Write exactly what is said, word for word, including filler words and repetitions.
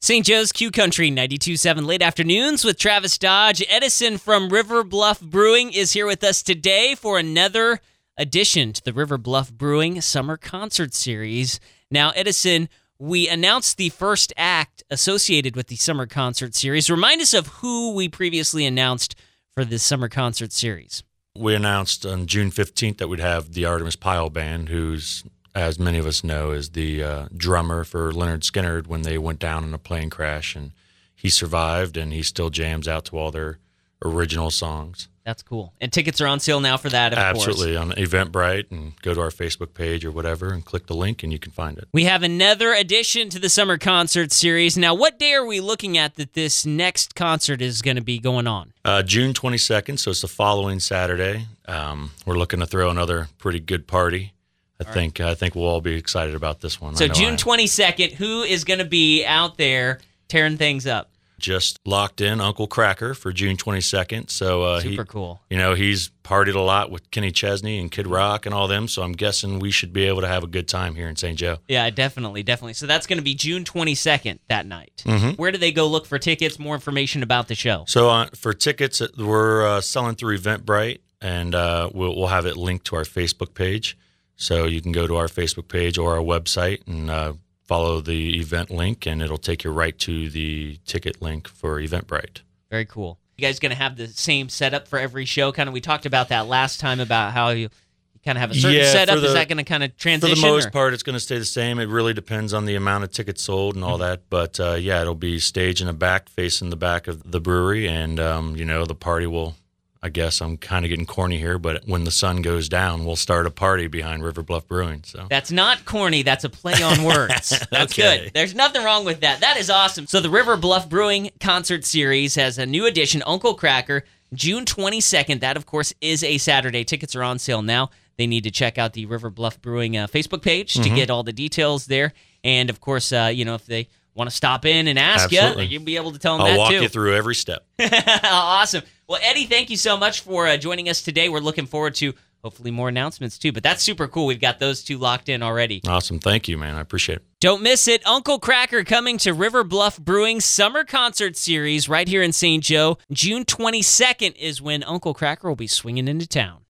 Saint Joe's Q Country ninety-two point seven Late Afternoons with Travis Dodge. Edison from River Bluff Brewing is here with us today for another edition to the River Bluff Brewing Summer Concert Series. Now, Edison, we announced the first act associated with the Summer Concert Series. Remind us of who we previously announced for this Summer Concert Series. We announced on June fifteenth that we'd have the Artemis Pyle Band, who's, as many of us know, is the uh, drummer for Lynyrd Skynyrd when they went down in a plane crash, and he survived, and he still jams out to all their original songs. That's cool. And tickets are on sale now for that, of Absolutely, course. on Eventbrite, and go to our Facebook page or whatever and click the link, and you can find it. We have another addition to the Summer Concert Series. Now, what day are we looking at that this next concert is going to be going on? Uh, June twenty-second, so it's the following Saturday. Um, we're looking to throw another pretty good party. I all think right. I think we'll all be excited about this one. So June twenty-second, who is going to be out there tearing things up? Just locked in Uncle Kracker for June twenty-second. So uh, super he, cool. You know, he's partied a lot with Kenny Chesney and Kid Rock and all them. So I'm guessing we should be able to have a good time here in Saint Joe. Yeah, definitely, definitely. So that's going to be June twenty-second that night. Mm-hmm. Where do they go look for tickets? More information about the show. So uh, for tickets, we're uh, selling through Eventbrite, and uh, we'll we'll have it linked to our Facebook page. So you can go to our Facebook page or our website and uh, follow the event link, and it'll take you right to the ticket link for Eventbrite. Very cool. You guys going to have the same setup for every show? Kind of, we talked about that last time about how you, you kind of have a certain yeah, setup. The, Is that going to kind of transition? For the most or? part, it's going to stay the same. It really depends on the amount of tickets sold and all mm-hmm. that. But uh, yeah, it'll be stage in the back, facing the back of the brewery, and um, you know, the party will. I guess I'm kind of getting corny here, but when the sun goes down, we'll start a party behind River Bluff Brewing. So that's not corny. That's a play on words. That's okay. good. There's nothing wrong with that. That is awesome. So the River Bluff Brewing Concert Series has a new edition, Uncle Kracker, June twenty-second. That, of course, is a Saturday. Tickets are on sale now. They need to check out the River Bluff Brewing uh, Facebook page mm-hmm. to get all the details there. And, of course, uh, you know, if they want to stop in and ask Absolutely. you, you'll be able to tell them I'll that, walk too. you through every step. Awesome. Well, Eddie, thank you so much for uh, joining us today. We're looking forward to hopefully more announcements, too. But that's super cool. We've got those two locked in already. Awesome. Thank you, man. I appreciate it. Don't miss it. Uncle Kracker coming to River Bluff Brewing Summer Concert Series right here in Saint Joe. June twenty-second is when Uncle Kracker will be swinging into town.